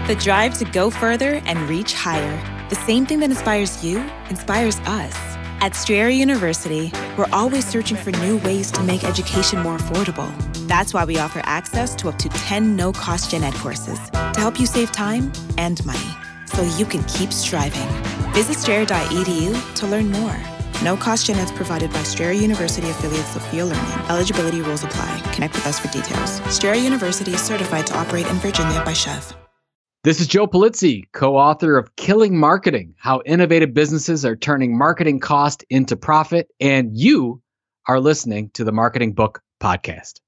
The drive to go further and reach higher. The same thing that inspires you inspires us. At Strayer University, we're always searching for new ways to make education more affordable. That's why we offer access to up to 10 no-cost gen ed courses to help you save time and money so you can keep striving. Visit strayer.edu to learn more. No-cost gen eds provided by Strayer University affiliates Sophia Learning. Eligibility rules apply. Connect with us for details. Strayer University is certified to operate in Virginia by Chev. This is Joe Pulizzi, co-author of Killing Marketing, How Innovative Businesses Are Turning Marketing Cost into Profit, and you are listening to the Marketing Book Podcast.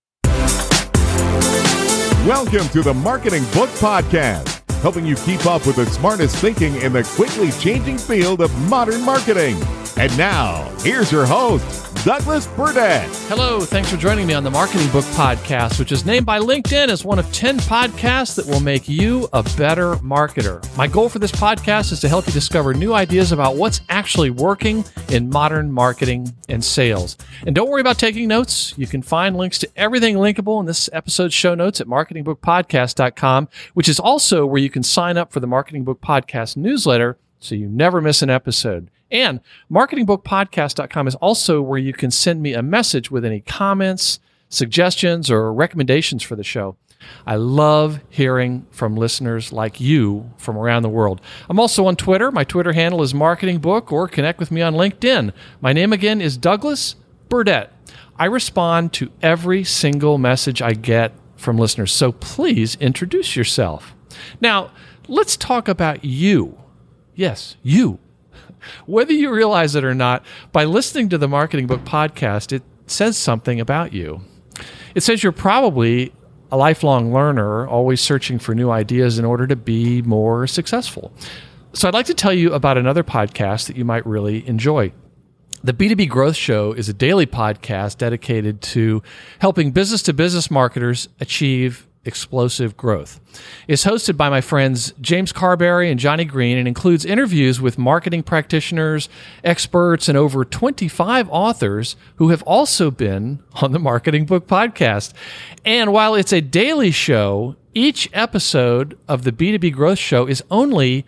Welcome to the Marketing Book Podcast, helping you keep up with the smartest thinking in the quickly changing field of modern marketing. And now, here's your host, Douglas Burdett. Hello, thanks for joining me on the Marketing Book Podcast, which is named by LinkedIn as one of 10 podcasts that will make you a better marketer. My goal for this podcast is to help you discover new ideas about what's actually working in modern marketing and sales. And don't worry about taking notes. You can find links to everything linkable in this episode's show notes at marketingbookpodcast.com, which is also where you can sign up for the Marketing Book Podcast newsletter so you never miss an episode. And marketingbookpodcast.com is also where you can send me a message with any comments, suggestions, or recommendations for the show. I love hearing from listeners like you from around the world. I'm also on Twitter. My Twitter handle is marketingbook, or connect with me on LinkedIn. My name again is Douglas Burdett. I respond to every single message I get from listeners, so please introduce yourself. Now, let's talk about you. Yes, you. Whether you realize it or not, by listening to the Marketing Book Podcast, it says something about you. It says you're probably a lifelong learner, always searching for new ideas in order to be more successful. So I'd like to tell you about another podcast that you might really enjoy. The B2B Growth Show is a daily podcast dedicated to helping business-to-business marketers achieve explosive growth. It's hosted by my friends James Carberry and Johnny Green and includes interviews with marketing practitioners, experts, and over 25 authors who have also been on the Marketing Book Podcast. And while it's a daily show, each episode of the B2B Growth Show is only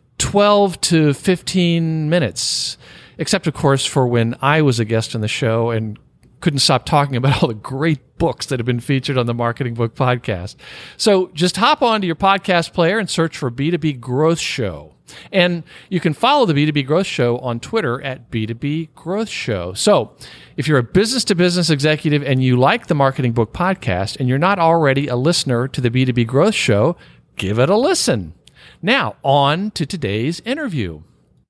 12 to 15 minutes, except, of course, for when I was a guest on the show and couldn't stop talking about all the great books that have been featured on the Marketing Book Podcast. So just hop onto your podcast player and search for B2B Growth Show. And you can follow the B2B Growth Show on Twitter at B2B Growth Show. So if you're a business-to-business executive and you like the Marketing Book Podcast and you're not already a listener to the B2B Growth Show, give it a listen. Now, on to today's interview.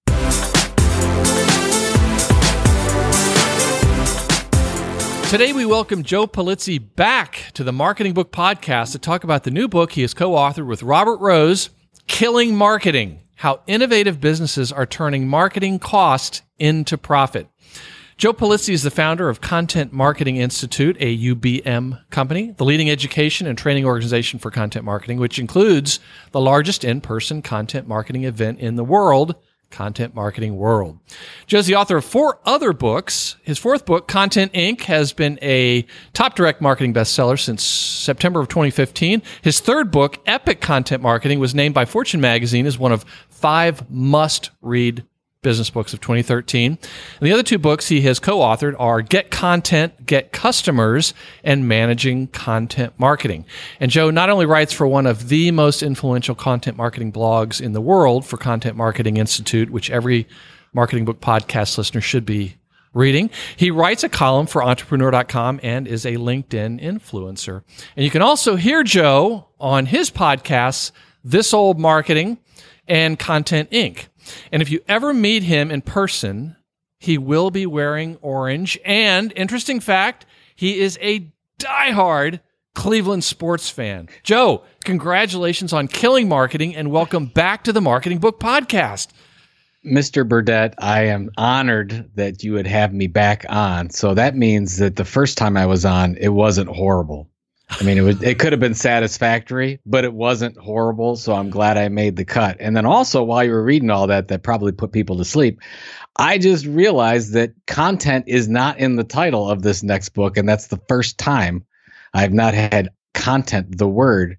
Today, we welcome Joe Pulizzi back to the Marketing Book Podcast to talk about the new book he has co-authored with Robert Rose, Killing Marketing, How Innovative Businesses Are Turning Marketing Cost into Profit. Joe Pulizzi is the founder of Content Marketing Institute, a UBM company, the leading education and training organization for content marketing, which includes the largest in-person content marketing event in the world, Content Marketing World. Joe's the author of 4 other books. His 4th book, Content Inc., has been a top direct marketing bestseller since September of 2015. His 3rd book, Epic Content Marketing, was named by Fortune magazine as one of 5 must-read business books of 2013. And the other 2 books he has co-authored are Get Content, Get Customers, and Managing Content Marketing. And Joe not only writes for one of the most influential content marketing blogs in the world, for Content Marketing Institute, which every Marketing Book Podcast listener should be reading. He writes a column for Entrepreneur.com and is a LinkedIn influencer. And you can also hear Joe on his podcasts, This Old Marketing and Content Inc. And if you ever meet him in person, he will be wearing orange. And interesting fact, he is a diehard Cleveland sports fan. Joe, congratulations on Killing Marketing and welcome back to the Marketing Book Podcast. Mr. Burdett, I am honored that you would have me back on. So that means that the first time I was on, it wasn't horrible. I mean, it could have been satisfactory, but it wasn't horrible. So I'm glad I made the cut. And then also, while you were reading all that probably put people to sleep, I just realized that content is not in the title of this next book. And that's the first time I've not had content, the word,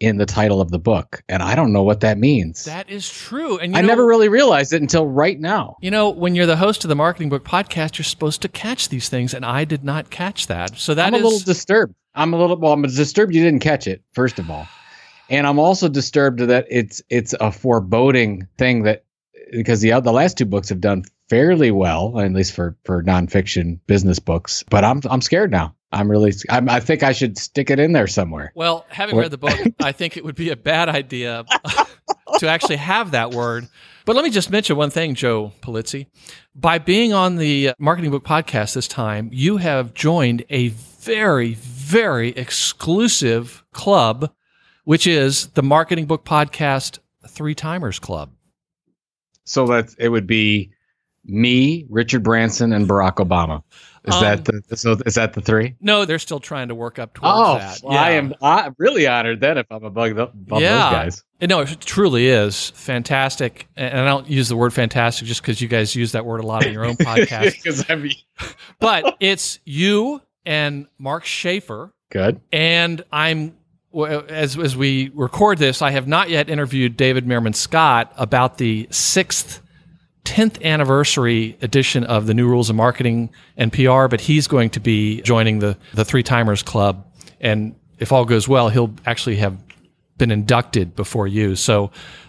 in the title of the book. And I don't know what that means. That is true. And I never really realized it until right now. When you're the host of the Marketing Book Podcast, you're supposed to catch these things, and I did not catch that. So I'm a little disturbed. I'm disturbed you didn't catch it, first of all. And I'm also disturbed that it's a foreboding thing because the last two books have done fairly well, at least for nonfiction business books. But I'm scared now. I think I should stick it in there somewhere. Well, having read the book, I think it would be a bad idea to actually have that word. But let me just mention one thing, Joe Pulizzi. By being on the Marketing Book Podcast this time, you have joined a very, very exclusive club, which is the Marketing Book Podcast Three Timers Club. So it would be me, Richard Branson, and Barack Obama. Is that the three? No, they're still trying to work up towards that. Well, yeah. I'm really honored then if I'm above those guys. No, it truly is fantastic. And I don't use the word fantastic just because you guys use that word a lot in your own podcast. But it's you and Mark Schaefer. Good. And as we record this, I have not yet interviewed David Meerman Scott about the 10th anniversary edition of the New Rules of Marketing and PR, but he's going to be joining the Three Timers Club. And if all goes well, he'll actually have been inducted before you. So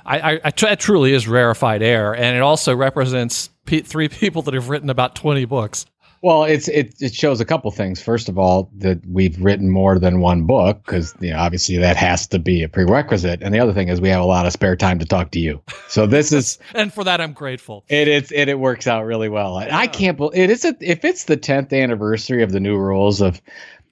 it truly is rarefied air. And it also represents three people that have written about 20 books. Well, it shows a couple things. First of all, that we've written more than one book because obviously that has to be a prerequisite. And the other thing is we have a lot of spare time to talk to you. So this is and for that I'm grateful. It works out really well. Yeah. I can't believe if it's the 10th anniversary of the New Rules of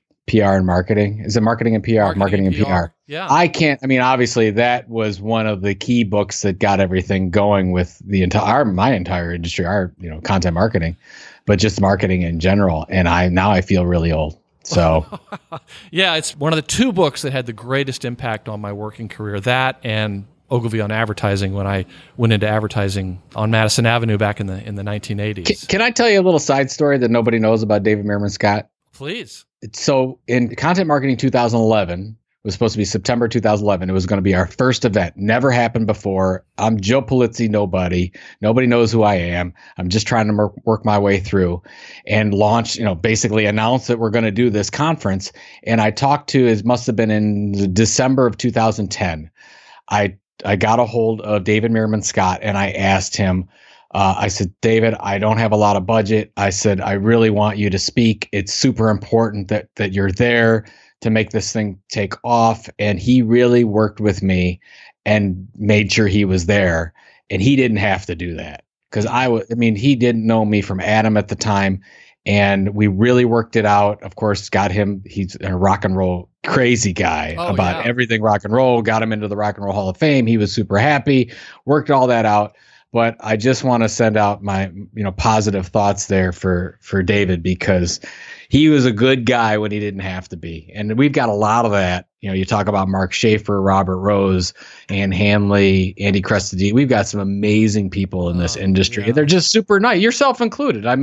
PR and marketing. Is it marketing and PR? Marketing and PR. Yeah. Obviously that was one of the key books that got everything going with my entire industry, our content marketing. But just marketing in general. And I feel really old. So yeah, it's one of the two books that had the greatest impact on my working career. That and Ogilvy on Advertising when I went into advertising on Madison Avenue back in the 1980s. Can I tell you a little side story that nobody knows about David Meerman Scott? Please. So in Content Marketing 2011, it was supposed to be September 2011. It was going to be our first event. Never happened before. I'm Joe Pulizzi, nobody. Nobody knows who I am. I'm just trying to work my way through and launch, basically announce that we're going to do this conference. And I talked to, it must have been in December of 2010. I got a hold of David Meerman Scott and I asked him, I said, David, I don't have a lot of budget. I said, I really want you to speak. It's super important that you're there to make this thing take off. And he really worked with me and made sure he was there. And he didn't have to do that because he didn't know me from Adam at the time. And we really worked it out. Of course, he's a rock and roll crazy guy about everything rock and roll, got him into the Rock and Roll Hall of Fame. He was super happy, worked all that out. But I just want to send out my, positive thoughts there for David because he was a good guy when he didn't have to be. And we've got a lot of that. You talk about Mark Schaefer, Robert Rose, Ann Hanley, Andy Crestadine. We've got some amazing people in this industry. Yeah. They're just super nice, yourself included. I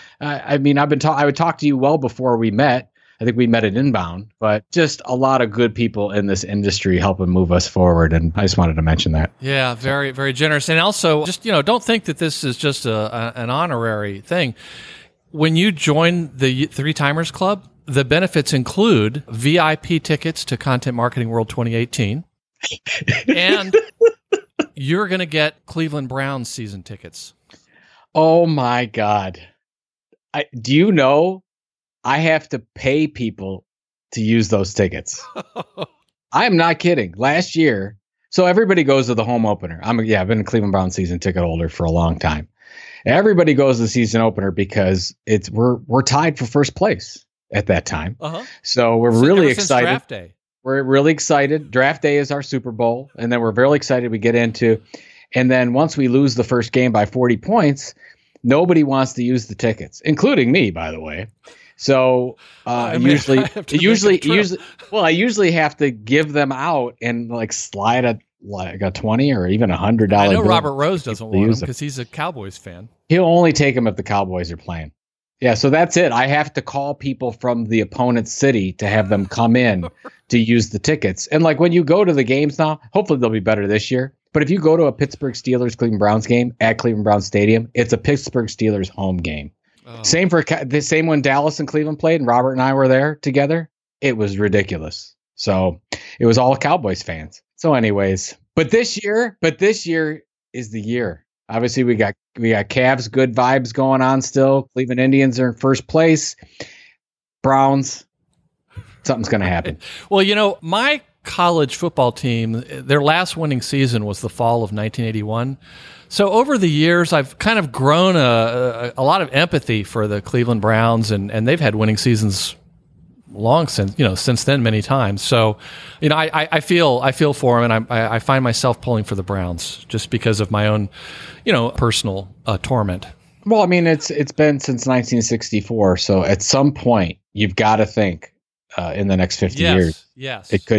would talk to you well before we met. I think we met at Inbound, but just a lot of good people in this industry helping move us forward. And I just wanted to mention that. Yeah, very, very generous. And also just, don't think that this is just an honorary thing. When you join the Three Timers Club, the benefits include VIP tickets to Content Marketing World 2018. And you're going to get Cleveland Browns season tickets. Oh my God. Do you know I have to pay people to use those tickets? I'm not kidding. Last year, so everybody goes to the home opener. I've been a Cleveland Browns season ticket holder for a long time. Everybody goes to the season opener because we're tied for first place at that time. Uh-huh. So we're really excited. Draft day. We're really excited. Draft day is our Super Bowl, and then we're very excited. We get into, and then once we lose the first game by 40 points, nobody wants to use the tickets, including me, by the way. So I usually have to give them out and slide a $20 or even $100. I know Robert Rose doesn't want them because he's a Cowboys fan. He'll only take them if the Cowboys are playing. Yeah, so that's it. I have to call people from the opponent's city to have them come in to use the tickets. And like when you go to the games now, hopefully they'll be better this year. But if you go to a Pittsburgh Steelers Cleveland Browns game at Cleveland Browns Stadium, it's a Pittsburgh Steelers home game. Oh. Same when Dallas and Cleveland played and Robert and I were there together. It was ridiculous. So it was all Cowboys fans. So anyways, but this year is the year. Obviously, we got Cavs, good vibes going on still. Cleveland Indians are in first place. Browns, something's going to happen. Well, my college football team, their last winning season was the fall of 1981. So over the years, I've kind of grown a lot of empathy for the Cleveland Browns, and they've had winning seasons since then many times. So, I feel for them, and I find myself pulling for the Browns just because of my own, personal torment. Well, I mean, it's been since 1964. So at some point you've got to think in the next 50 years. Yes. It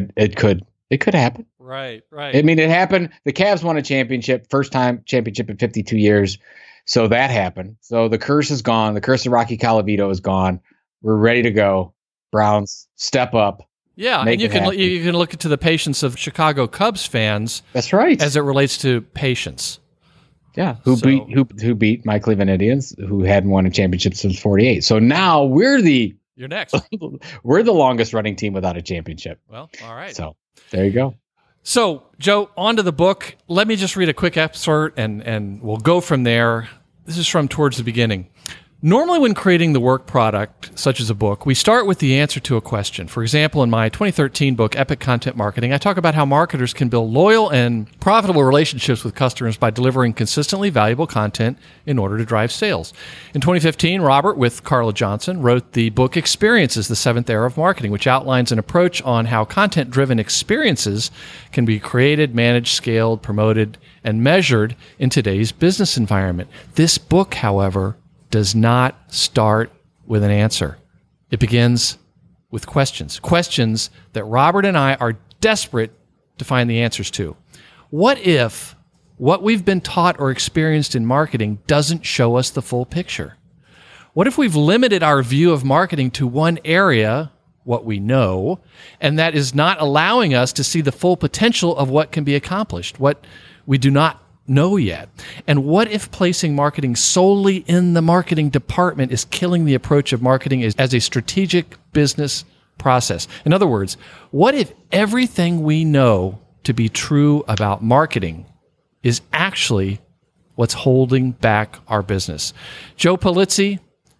could happen. Right. I mean, it happened. The Cavs won a championship, first time championship in 52 years. So that happened. So the curse is gone. The curse of Rocky Colavito is gone. We're ready to go. Browns, step up. Yeah, and you can look into the patience of Chicago Cubs fans. That's right, as it relates to patience. Yeah, who beat my Cleveland Indians, who hadn't won a championship since '48. So now you're next. We're the longest running team without a championship. Well, all right. So there you go. So Joe, on to the book. Let me just read a quick excerpt, and we'll go from there. This is from towards the beginning. Normally, when creating the work product, such as a book, we start with the answer to a question. For example, in my 2013 book, Epic Content Marketing, I talk about how marketers can build loyal and profitable relationships with customers by delivering consistently valuable content in order to drive sales. In 2015, Robert, with Carla Johnson, wrote the book Experiences, the Seventh Era of Marketing, which outlines an approach on how content-driven experiences can be created, managed, scaled, promoted, and measured in today's business environment. This book, however, does not start with an answer. It begins with questions that Robert and I are desperate to find the answers to. What if what we've been taught or experienced in marketing doesn't show us the full picture? What if we've limited our view of marketing to one area, what we know, and that is not allowing us to see the full potential of what can be accomplished, what we do not know yet? And what if placing marketing solely in the marketing department is killing the approach of marketing as a strategic business process? In other words, what if everything we know to be true about marketing is actually what's holding back our business? Joe Pulizzi,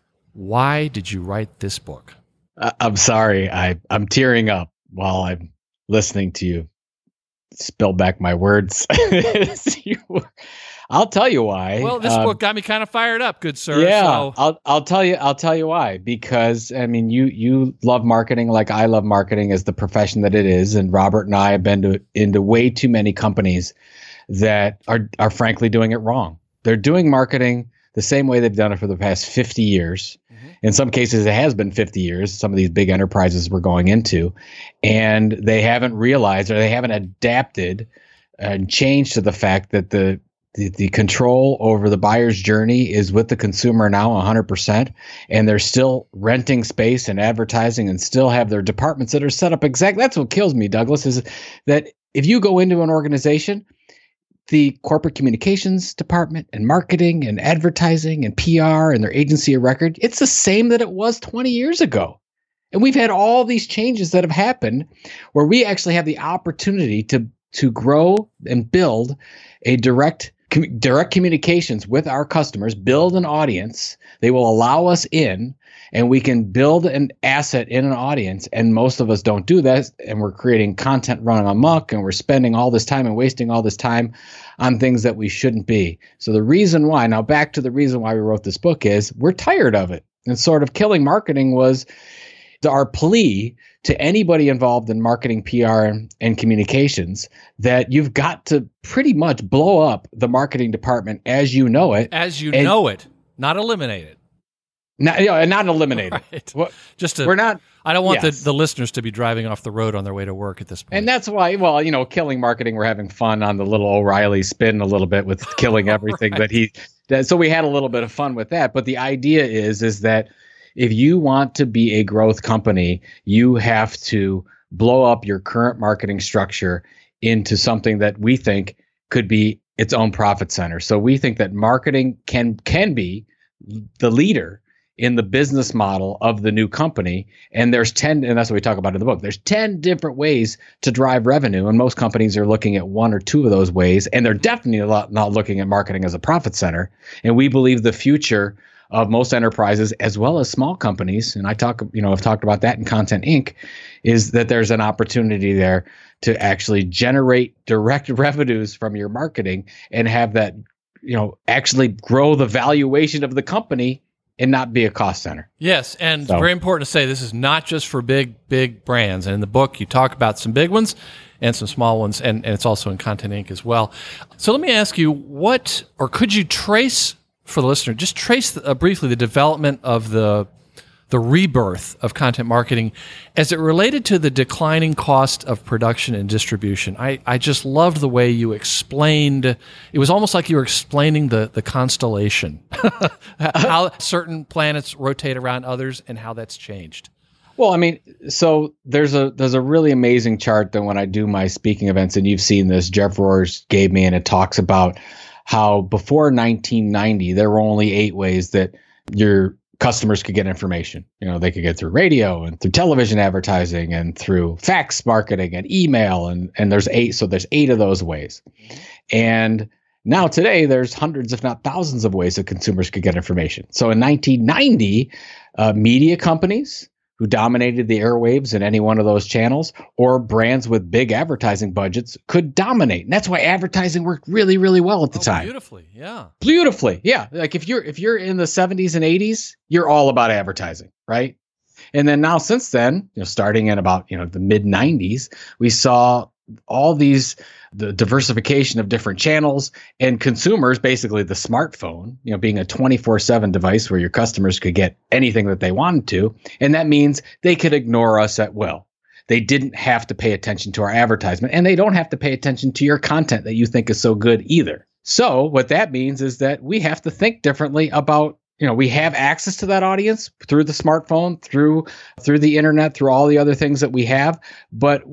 why did you write this book? I'm sorry. I'm tearing up while I'm listening to you spill back my words. I'll tell you why. Well, this book got me kind of fired up, good sir. Yeah, so. I'll tell you why. Because I mean, you love marketing like I love marketing as the profession that it is, and Robert and I have been into way too many companies that are frankly doing it wrong. They're doing marketing the same way they've done it for the past 50 years. In some cases, it has been 50 years, some of these big enterprises we're going into, and they haven't realized or they haven't adapted and changed to the fact that the control over the buyer's journey is with the consumer now 100%, and they're still renting space and advertising and still have their departments that are set up exactly. That's what kills me, Douglas, is that if you go into an organization, the corporate communications department and marketing and advertising and PR and their agency of record, it's the same that it was 20 years ago. And we've had all these changes that have happened where we actually have the opportunity to grow and build a direct communications with our customers, build an audience. They will allow us in, and we can build an asset in an audience. And most of us don't do that. And we're creating content running amok, and we're spending all this time and wasting all this time on things that we shouldn't be. So the reason why, now back to the reason why we wrote this book, is we're tired of it. And sort of killing marketing was our plea to anybody involved in marketing, PR, and communications that you've got to pretty much blow up the marketing department as you know it. As you know it, not eliminate it. Not eliminate it. Right. Well, we're not. I don't want yes. the listeners to be driving off the road on their way to work at this point. And that's why, killing marketing, we're having fun on the little O'Reilly spin a little bit with killing everything right. that So we had a little bit of fun with that. But the idea is that if you want to be a growth company, you have to blow up your current marketing structure into something that we think could be its own profit center. So we think that marketing can be the leader in the business model of the new company. And there's 10, and that's what we talk about in the book. There's 10 different ways to drive revenue. And most companies are looking at one or two of those ways. And they're definitely not looking at marketing as a profit center. And we believe the future of most enterprises, as well as small companies, and I've talked about that in Content Inc., is that there's an opportunity there to actually generate direct revenues from your marketing and have that, actually grow the valuation of the company and not be a cost center. Yes, and very important to say this is not just for big brands. And in the book, you talk about some big ones and some small ones, and it's also in Content Inc. as well. So let me ask you, could you trace, for the listener, just trace briefly the development of the rebirth of content marketing as it related to the declining cost of production and distribution. I just loved the way you explained. It was almost like you were explaining the constellation, how certain planets rotate around others and how that's changed. Well, I mean, so there's a really amazing chart that when I do my speaking events, and you've seen this, Jeff Rohrs gave me, and it talks about how before 1990, there were only 8 ways that your customers could get information. They could get through radio and through television advertising and through fax marketing and email. And there's 8. So there's 8 of those ways. And now today there's hundreds, if not thousands of ways that consumers could get information. So in 1990, media companies who dominated the airwaves in any one of those channels, or brands with big advertising budgets, could dominate. And that's why advertising worked really, really well at the time. Beautifully, yeah. Beautifully, yeah. Like if you're in the 70s and 80s, you're all about advertising, right? And then now since then, starting in about the mid 90s, we saw all the diversification of different channels, and consumers, basically the smartphone, being a 24/7 device where your customers could get anything that they wanted to. And that means they could ignore us at will. They didn't have to pay attention to our advertisement, and they don't have to pay attention to your content that you think is so good either. So what that means is that we have to think differently about, we have access to that audience through the smartphone, through the internet, through all the other things that we have, but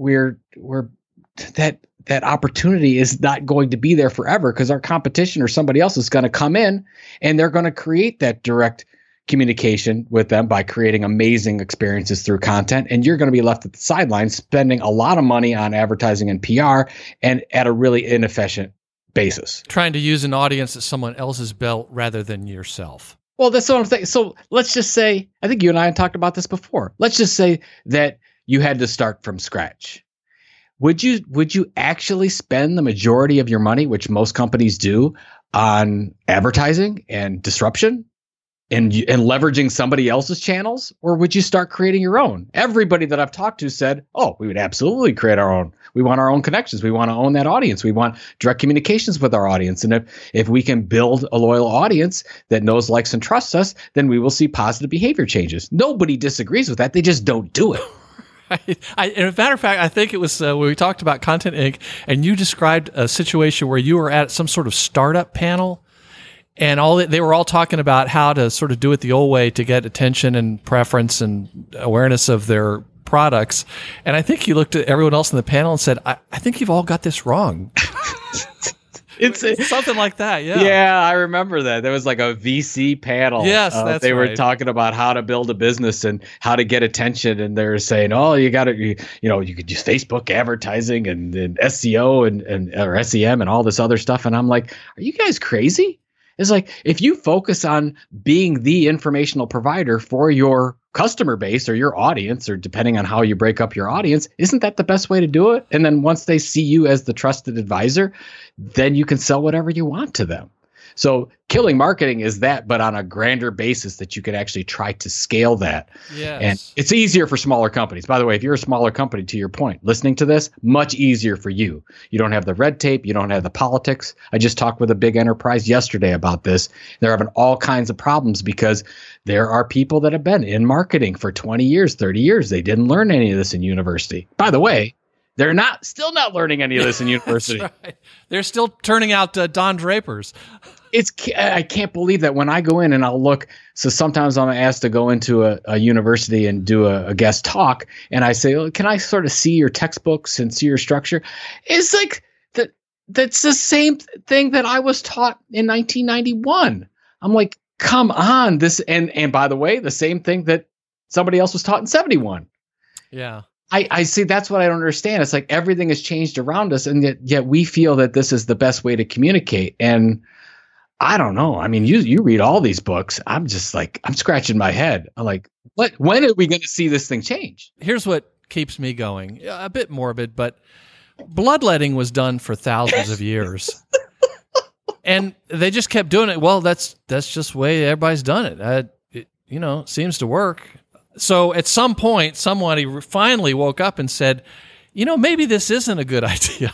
that opportunity is not going to be there forever, because our competition or somebody else is going to come in and they're going to create that direct communication with them by creating amazing experiences through content. And you're going to be left at the sidelines spending a lot of money on advertising and PR, and at a really inefficient basis. Trying to use an audience that someone else has built rather than yourself. Well, that's what I'm saying. So let's just say, I think you and I had talked about this before. Let's just say that you had to start from scratch. Would you actually spend the majority of your money, which most companies do, on advertising and disruption and leveraging somebody else's channels? Or would you start creating your own? Everybody that I've talked to said, we would absolutely create our own. We want our own connections. We want to own that audience. We want direct communications with our audience. And if we can build a loyal audience that knows, likes, and trusts us, then we will see positive behavior changes. Nobody disagrees with that. They just don't do it. As a matter of fact, I think it was when we talked about Content Inc., and you described a situation where you were at some sort of startup panel, and they were all talking about how to sort of do it the old way to get attention and preference and awareness of their products. And I think you looked at everyone else in the panel and said, I think you've all got this wrong. It's something like that, yeah. Yeah, I remember that. There was like a VC panel. Yes, that's they right. were talking about how to build a business and how to get attention, and they were saying, you got to, you could use Facebook advertising and SEO and or SEM and all this other stuff. And I'm like, are you guys crazy? It's like, if you focus on being the informational provider for your customer base or your audience, or depending on how you break up your audience, isn't that the best way to do it? And then once they see you as the trusted advisor, then you can sell whatever you want to them. So killing marketing is that, but on a grander basis that you can actually try to scale that. Yes. And it's easier for smaller companies. By the way, if you're a smaller company, to your point, listening to this, much easier for you. You don't have the red tape. You don't have the politics. I just talked with a big enterprise yesterday about this. They're having all kinds of problems because there are people that have been in marketing for 20 years, 30 years. They didn't learn any of this in university. By the way, they're still not learning any of this in university. That's right. They're still turning out Don Drapers. I can't believe that when I go in and I'll look. So sometimes I'm asked to go into a university and do a guest talk, and I say, "Can I sort of see your textbooks and see your structure?" It's like that. That's the same thing that I was taught in 1991. I'm like, come on, this and by the way, the same thing that somebody else was taught in 71. Yeah. I see. That's what I don't understand. It's like everything has changed around us, and yet we feel that this is the best way to communicate. And I don't know. I mean, you read all these books. I'm just like, I'm scratching my head. I'm like, what? When are we going to see this thing change? Here's what keeps me going. A bit morbid, but bloodletting was done for thousands of years. And they just kept doing it. Well, that's just the way everybody's done it. It seems to work. So at some point, somebody finally woke up and said, maybe this isn't a good idea.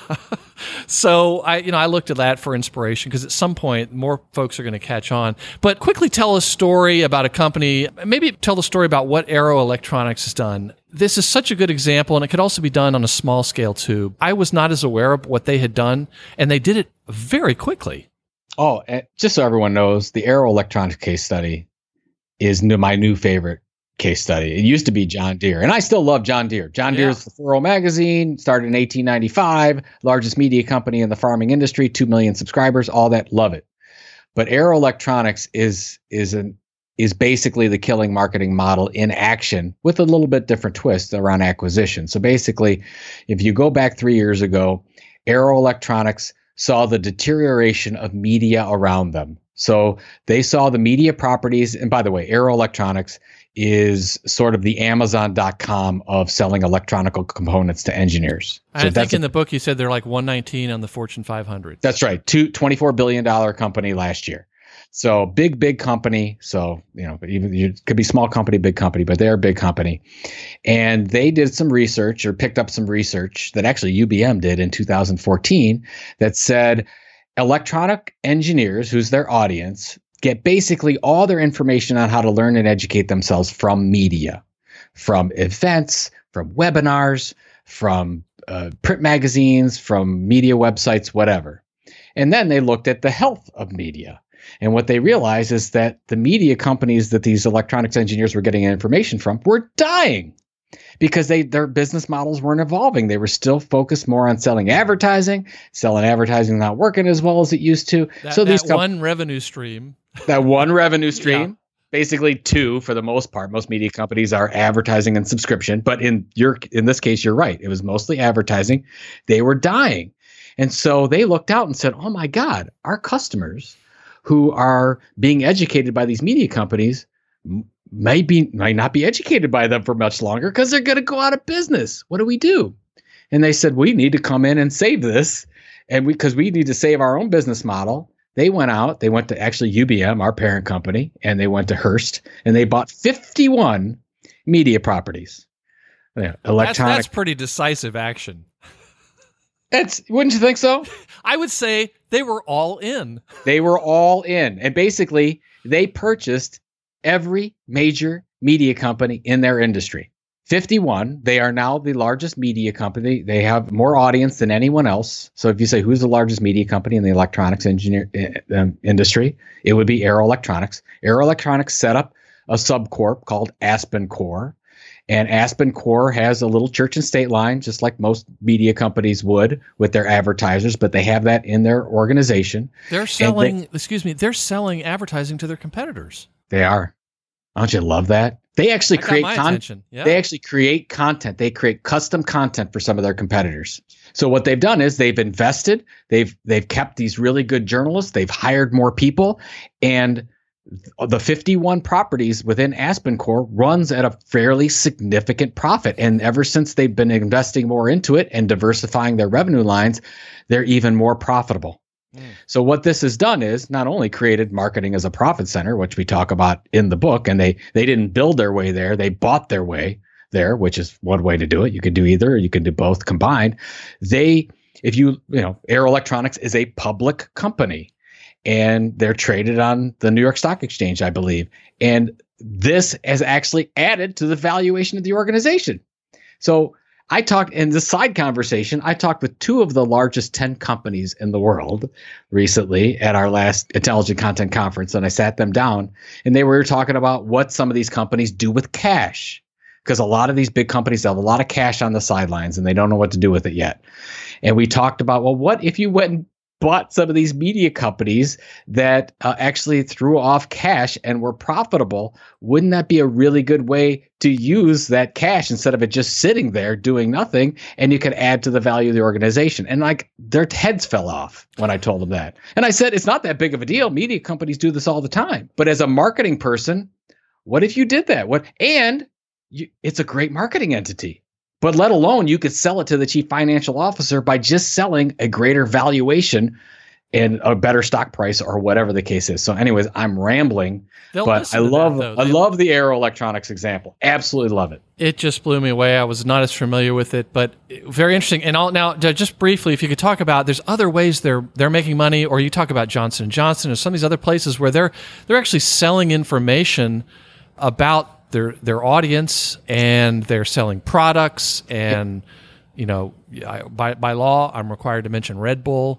So I looked at that for inspiration, because at some point more folks are going to catch on. But quickly tell a story about a company. Maybe tell the story about what Arrow Electronics has done. This is such a good example, and it could also be done on a small scale too. I was not as aware of what they had done, and they did it very quickly. Oh, just so everyone knows, the Arrow Electronics case study is my new favorite case study. It used to be John Deere, and I still love John Deere. John Deere is the Furrow magazine, started in 1895, largest media company in the farming industry, 2 million subscribers, all that, love it. But Arrow Electronics is basically the killing marketing model in action, with a little bit different twist around acquisition. So basically, if you go back 3 years ago, Arrow Electronics saw the deterioration of media around them. So they saw the media properties, and by the way, Arrow Electronics is sort of the Amazon.com of selling electronic components to engineers. I think in the book you said they're like 119 on the Fortune 500. That's right. $24 billion company last year. So big company. So, but even it could be small company, big company, but they're a big company. And they did some research, or picked up some research that actually UBM did in 2014, that said electronic engineers, who's their audience, get basically all their information on how to learn and educate themselves from media, from events, from webinars, from print magazines, from media websites, whatever. And then they looked at the health of media. And what they realized is that the media companies that these electronics engineers were getting information from were dying, because their business models weren't evolving. They were still focused more on selling advertising not working as well as it used to. One revenue stream. That one revenue stream, basically two for the most part. Most media companies are advertising and subscription, but in this case, you're right. It was mostly advertising. They were dying. And so they looked out and said, oh my God, our customers who are being educated by these media companies might not be educated by them for much longer, because they're going to go out of business. What do we do? And they said, we need to come in and save this. And because we need to save our own business model. They went to actually UBM, our parent company, and they went to Hearst, and they bought 51 media properties. That's pretty decisive action. Wouldn't you think so? I would say they were all in. They were all in. And basically, they purchased every major media company in their industry. 51. They are now the largest media company. They have more audience than anyone else. So if you say who's the largest media company in the electronics industry, it would be Arrow Electronics. Arrow Electronics set up a subcorp called Aspen Core. And Aspen Core has a little church and state line, just like most media companies would with their advertisers, but they have that in their organization. They're selling, they're selling advertising to their competitors. They are. Don't you love that? They actually create content. Yeah. They actually create content. They create custom content for some of their competitors. So what they've done is they've invested. They've kept these really good journalists. They've hired more people, and the 51 properties within Aspen Core runs at a fairly significant profit. And ever since they've been investing more into it and diversifying their revenue lines, they're even more profitable. So what this has done is not only created marketing as a profit center, which we talk about in the book, and they didn't build their way there, they bought their way there, which is one way to do it. You can do either, or you can do both combined. Arrow Electronics is a public company, and they're traded on the New York Stock Exchange, I believe. And this has actually added to the valuation of the organization. So I talked in this side conversation. I talked with 2 of the largest 10 companies in the world recently at our last Intelligent Content Conference. And I sat them down and they were talking about what some of these companies do with cash. Because a lot of these big companies have a lot of cash on the sidelines and they don't know what to do with it yet. And we talked about, well, what if you went and bought some of these media companies that actually threw off cash and were profitable? Wouldn't that be a really good way to use that cash instead of it just sitting there doing nothing? And you could add to the value of the organization. And like their heads fell off when I told them that. And I said, it's not that big of a deal. Media companies do this all the time. But as a marketing person, what if you did that? It's a great marketing entity. But let alone you could sell it to the chief financial officer by just selling a greater valuation and a better stock price or whatever the case is. So anyways, I'm rambling, but I love the Arrow Electronics example. Absolutely love it. It just blew me away. I was not as familiar with it, but very interesting. And now just briefly, if you could talk about, there's other ways they're making money, or you talk about Johnson & Johnson or some of these other places where they're actually selling information about their audience, and they're selling products, and by law I'm required to mention Red Bull.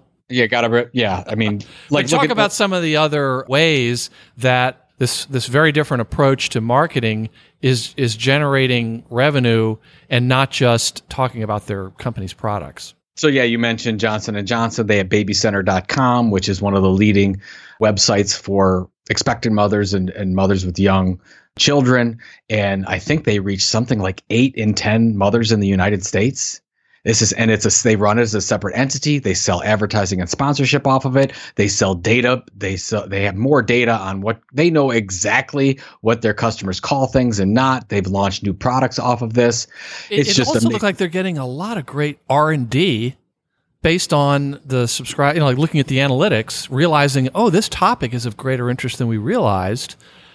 I mean, talk about some of the other ways that this very different approach to marketing is generating revenue and not just talking about their company's products. So yeah, you mentioned Johnson & Johnson. They have babycenter.com, which is one of the leading websites for expectant mothers and mothers with young children. And I think they reach something like 8 in 10 mothers in the United States. They run it as a separate entity. They sell advertising and sponsorship off of it. They sell data. They have more data on what they know exactly what their customers call things and not. They've launched new products off of this. It also looks like they're getting a lot of great R&D based on the subscribe, like looking at the analytics, realizing, this topic is of greater interest than we realized.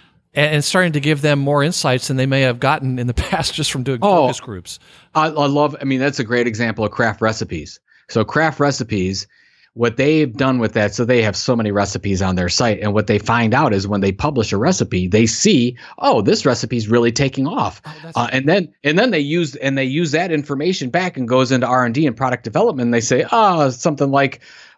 And starting to give them more insights than they may have gotten in the past just from doing focus groups. That's a great example of Craft Recipes. So Craft Recipes, what they've done with that, so they have so many recipes on their site. And what they find out is when they publish a recipe, they see, this recipe is really taking off. And then they use that information back and goes into R&D and product development. And they say, something like,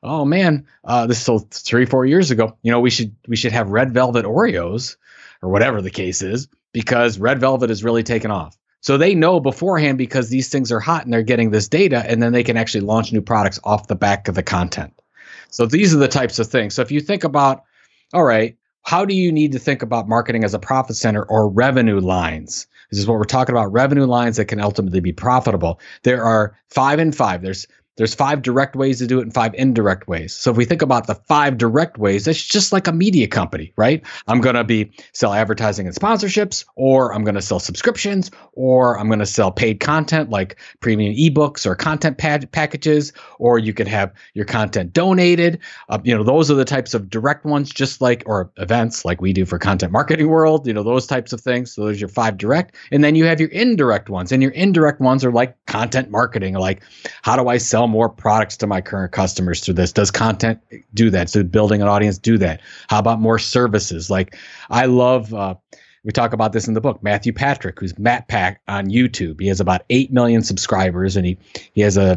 this is so 3-4 years ago, we should have red velvet Oreos, or whatever the case is, because red velvet is really taken off. So they know beforehand because these things are hot and they're getting this data, and then they can actually launch new products off the back of the content. So these are the types of things. So if you think about, all right, how do you need to think about marketing as a profit center or revenue lines? This is what we're talking about, revenue lines that can ultimately be profitable. There are 5 and 5. There's 5 direct ways to do it and 5 indirect ways. So if we think about the 5 direct ways, it's just like a media company, right? I'm going to sell advertising and sponsorships, or I'm going to sell subscriptions, or I'm going to sell paid content like premium ebooks or content packages, or you could have your content donated. Those are the types of direct ones, or events like we do for Content Marketing World, those types of things. So there's your 5 direct. And then you have your indirect ones. And your indirect ones are like content marketing, like how do I sell more products to my current customers through this? Does content do that? So building an audience do that? How about more services? Like I love, we talk about this in the book, Matthew Patrick, who's Matt Pack on YouTube. He has about 8 million subscribers, and he has a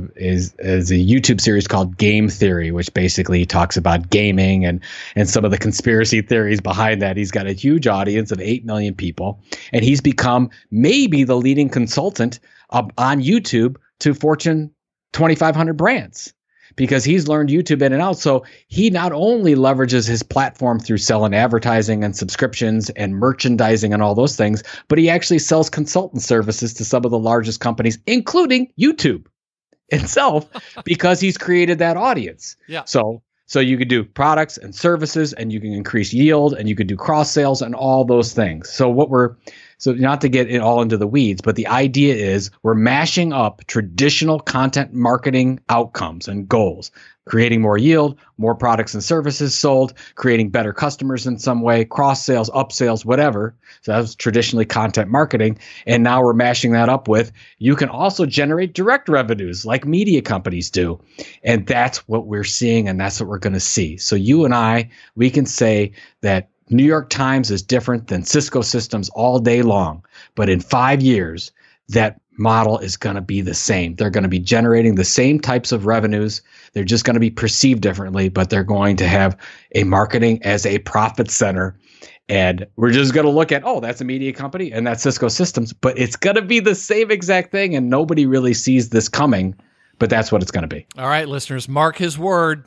YouTube series called Game Theory, which basically talks about gaming and some of the conspiracy theories behind that. He's got a huge audience of 8 million people, and he's become maybe the leading consultant on YouTube to Fortune 2,500 brands, because he's learned YouTube in and out. So he not only leverages his platform through selling advertising and subscriptions and merchandising and all those things, but he actually sells consultant services to some of the largest companies, including YouTube itself, because he's created that audience. Yeah. So you could do products and services, and you can increase yield, and you could do cross sales and all those things. So not to get it all into the weeds, but the idea is we're mashing up traditional content marketing outcomes and goals, creating more yield, more products and services sold, creating better customers in some way, cross sales, up sales, whatever. So that was traditionally content marketing. And now we're mashing that up with, you can also generate direct revenues like media companies do. And that's what we're seeing, and that's what we're going to see. So you and I, we can say that New York Times is different than Cisco Systems all day long. But in 5 years, that model is going to be the same. They're going to be generating the same types of revenues. They're just going to be perceived differently, but they're going to have a marketing as a profit center. And we're just going to look at, oh, that's a media company and that's Cisco Systems, but it's going to be the same exact thing. And nobody really sees this coming, but that's what it's going to be. All right, listeners, mark his word.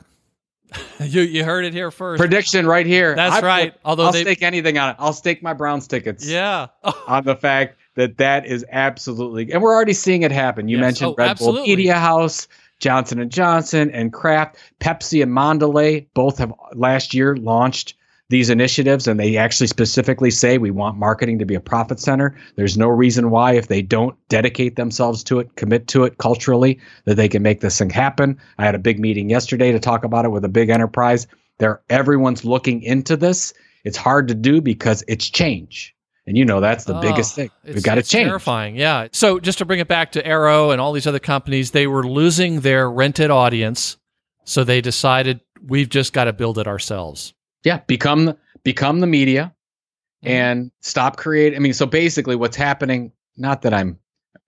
You heard it here first. Prediction right here. That's right. Although I'll stake anything on it. I'll stake my Browns tickets. Yeah. On the fact that is absolutely, and we're already seeing it happen. You mentioned Red Bull Media House, Johnson & Johnson, and Kraft. Pepsi and Mondelez both have last year launched these initiatives, and they actually specifically say we want marketing to be a profit center. There's no reason why, if they don't dedicate themselves to it, commit to it culturally, that they can make this thing happen. I had a big meeting yesterday to talk about it with a big enterprise. Everyone's looking into this. It's hard to do because it's change. And that's the biggest thing. We've got to change. It's terrifying, yeah. So just to bring it back to Arrow and all these other companies, they were losing their rented audience, so they decided we've just got to build it ourselves. Yeah, become the media and stop creating. So basically what's happening, not that I'm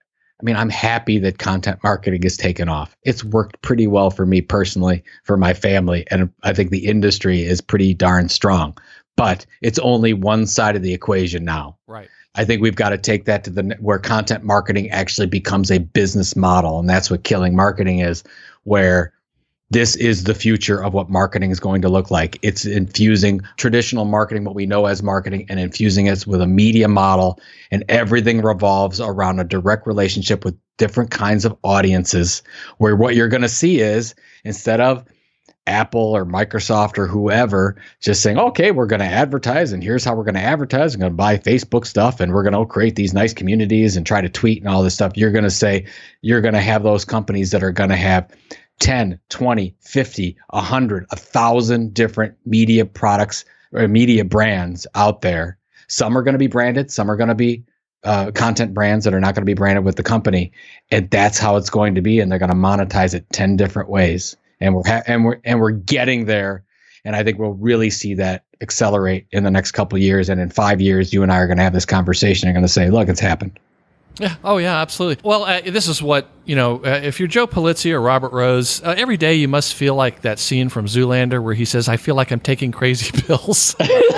happy that content marketing is taken off. It's worked pretty well for me personally, for my family, and I think the industry is pretty darn strong. But it's only one side of the equation now. Right. I think we've got to take that to where content marketing actually becomes a business model, and that's what Killing Marketing is, where this is the future of what marketing is going to look like. It's infusing traditional marketing, what we know as marketing, and infusing it with a media model, and everything revolves around a direct relationship with different kinds of audiences, where what you're going to see is, instead of Apple or Microsoft or whoever just saying, okay, we're going to advertise and here's how we're going to advertise. I'm going to buy Facebook stuff and we're going to create these nice communities and try to tweet and all this stuff. You're going to have those companies that are going to have 10, 20, 50, 100, 1,000 different media products or media brands out there. Some are going to be branded. Some are going to be content brands that are not going to be branded with the company. And that's how it's going to be. And they're going to monetize it 10 different ways. And we're getting there, and I think we'll really see that accelerate in the next couple of years. And in 5 years, you and I are going to have this conversation and going to say, "Look, it's happened." Yeah. Oh, yeah. Absolutely. Well, this is what if you're Joe Pulizzi or Robert Rose, every day you must feel like that scene from Zoolander where he says, "I feel like I'm taking crazy pills."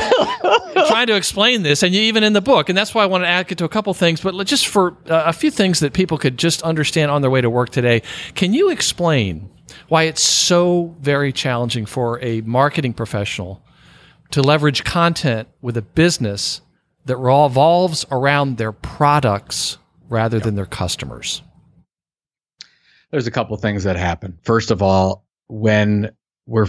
Trying to explain this, and even in the book, and that's why I want to get to a couple things. But just for a few things that people could just understand on their way to work today, can you explain why it's so very challenging for a marketing professional to leverage content with a business that revolves around their products rather than their customers? There's a couple things that happen. First of all, when we're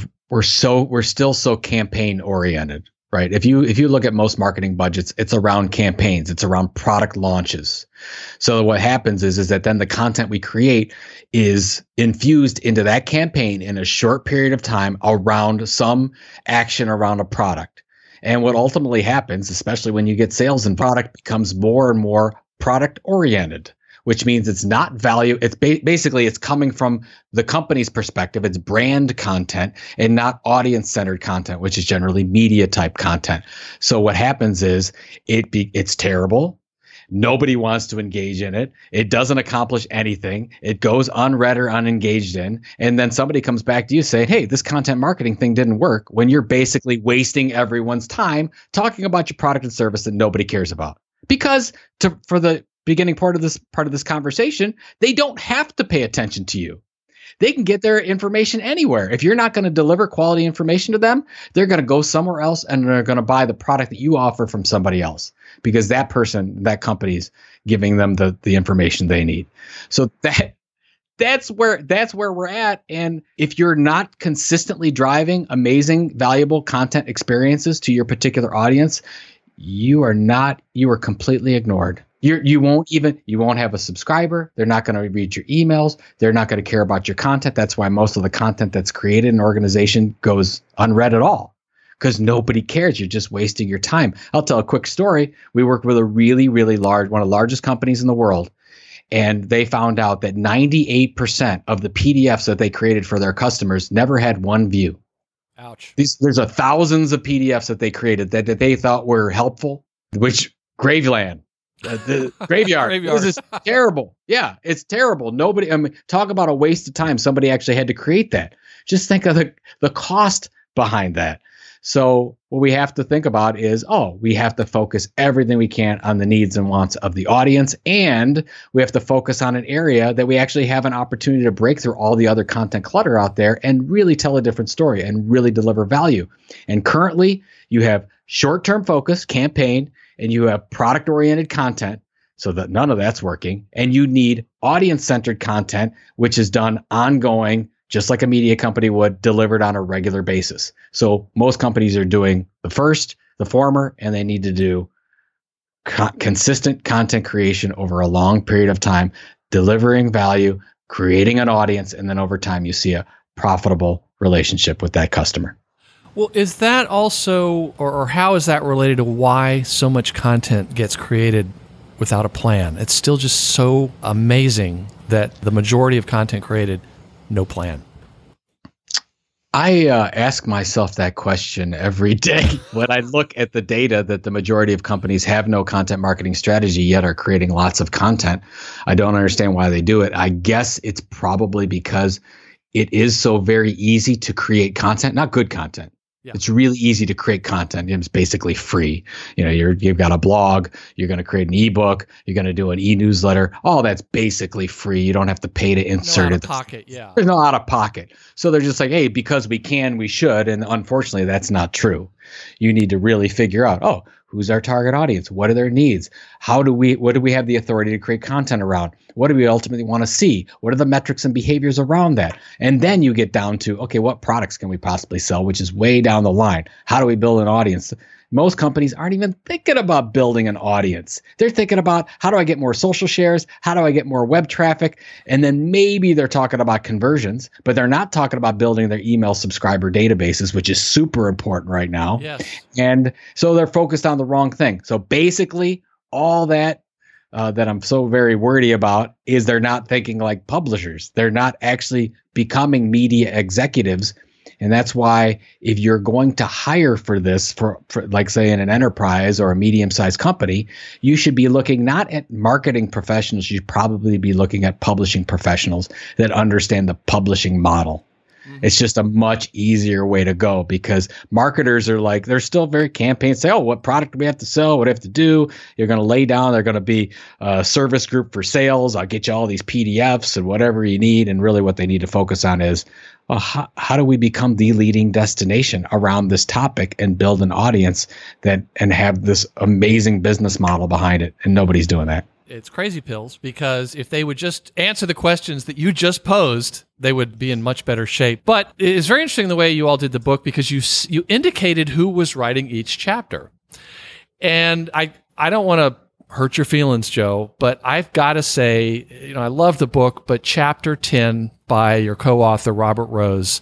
still so campaign oriented, right? If you look at most marketing budgets, it's around campaigns, it's around product launches. So what happens is that then the content we create is infused into that campaign in a short period of time around some action around a product. And what ultimately happens, especially when you get sales and product, becomes more and more product oriented, which means it's not value. It's basically it's coming from the company's perspective. It's brand content and not audience centered content, which is generally media type content. So what happens is it's terrible. Nobody wants to engage in it. It doesn't accomplish anything. It goes unread or unengaged in. And then somebody comes back to you saying, hey, this content marketing thing didn't work, when you're basically wasting everyone's time talking about your product and service that nobody cares about. Because for the beginning part of this conversation, they don't have to pay attention to you. They can get their information anywhere. If you're not going to deliver quality information to them, they're going to go somewhere else and they're going to buy the product that you offer from somebody else, because that company's giving them the information they need. So that's where we're at. And if you're not consistently driving amazing, valuable content experiences to your particular audience, you are completely ignored. You won't have a subscriber. They're not going to read your emails. They're not going to care about your content. That's why most of the content that's created in an organization goes unread at all, because nobody cares. You're just wasting your time. I'll tell a quick story. We worked with a really, really large, one of the largest companies in the world, and they found out that 98% of the PDFs that they created for their customers never had one view. Ouch. There's thousands of PDFs that they created that they thought were helpful, which Graveland. The graveyard. Graveyard. This is terrible. Yeah, it's terrible. Nobody, I mean, talk about a waste of time. Somebody actually had to create that. Just think of the cost behind that. So what we have to think about is, we have to focus everything we can on the needs and wants of the audience. And we have to focus on an area that we actually have an opportunity to break through all the other content clutter out there and really tell a different story and really deliver value. And currently you have short-term focus campaign and you have product-oriented content, so that none of that's working. And you need audience-centered content, which is done ongoing, just like a media company would, delivered on a regular basis. So most companies are doing the first, the former, and they need to do consistent content creation over a long period of time, delivering value, creating an audience, and then over time you see a profitable relationship with that customer. Well, is that also, or how is that related to why so much content gets created without a plan? It's still just so amazing that the majority of content created, no plan. I ask myself that question every day when I look at the data that the majority of companies have no content marketing strategy yet are creating lots of content. I don't understand why they do it. I guess it's probably because it is so very easy to create content, not good content. Yeah. It's really easy to create content. It's basically free. You've got a blog, you're going to create an ebook, you're going to do an e-newsletter. All that's basically free. You don't have to pay to insert it. There's no out of pocket. So they're just like, hey, because we can, we should. And unfortunately, that's not true. You need to really figure out, who's our target audience? What are their needs? What do we have the authority to create content around? What do we ultimately want to see? What are the metrics and behaviors around that? And then you get down to, what products can we possibly sell, which is way down the line. How do we build an audience? Most companies aren't even thinking about building an audience. They're thinking about, how do I get more social shares? How do I get more web traffic? And then maybe they're talking about conversions, but they're not talking about building their email subscriber databases, which is super important right now. Yes. And so they're focused on the wrong thing. So basically, all that I'm so very worried about is they're not thinking like publishers. They're not actually becoming media executives. And that's why if you're going to hire for this, for like say in an enterprise or a medium-sized company, you should be looking not at marketing professionals. You should probably be looking at publishing professionals that understand the publishing model. It's just a much easier way to go because marketers are like, they're still very campaign, say, what product do we have to sell? What do we have to do? You're going to lay down. They're going to be a service group for sales. I'll get you all these PDFs and whatever you need. And really what they need to focus on is, how do we become the leading destination around this topic and build an audience and have this amazing business model behind it? And nobody's doing that. It's crazy pills, because if they would just answer the questions that you just posed, they would be in much better shape. But it's very interesting the way you all did the book, because you indicated who was writing each chapter. And I don't want to hurt your feelings, Joe, but I've got to say, I love the book, but chapter 10 by your co-author, Robert Rose,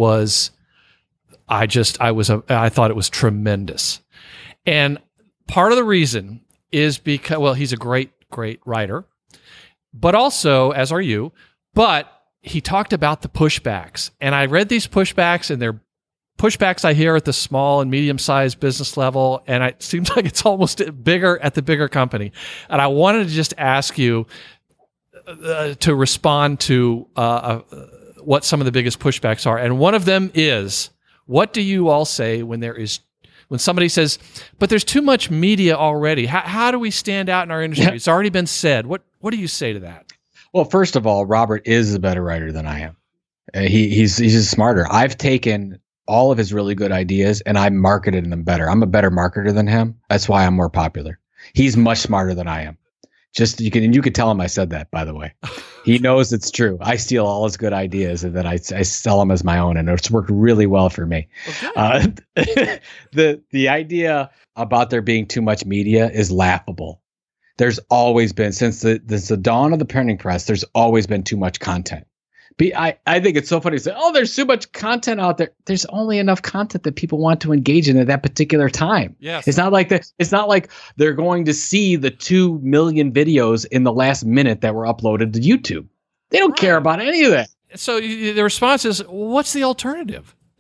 I thought it was tremendous. And part of the reason is because, he's a great writer, but also, as are you, but he talked about the pushbacks. And I read these pushbacks, and they're pushbacks I hear at the small and medium-sized business level, and it seems like it's almost bigger at the bigger company. And I wanted to just ask you to respond to what some of the biggest pushbacks are. And one of them is, what do you all say when somebody says, but there's too much media already? How do we stand out in our industry? It's already been said. What do you say to that? Well, first of all, Robert is a better writer than I am. He's just smarter. I've taken all of his really good ideas and I marketed them better. I'm a better marketer than him. That's why I'm more popular. He's much smarter than I am. You could tell him I said that, by the way. He knows it's true. I steal all his good ideas and then I sell them as my own, and it's worked really well for me. Okay. The idea about there being too much media is laughable. There's always been, since the dawn of the printing press, there's always been too much content. I think it's so funny to say, there's too much content out there. There's only enough content that people want to engage in at that particular time. Yes. It's not like they're going to see the 2 million videos in the last minute that were uploaded to YouTube. They don't care about any of that. So the response is, what's the alternative?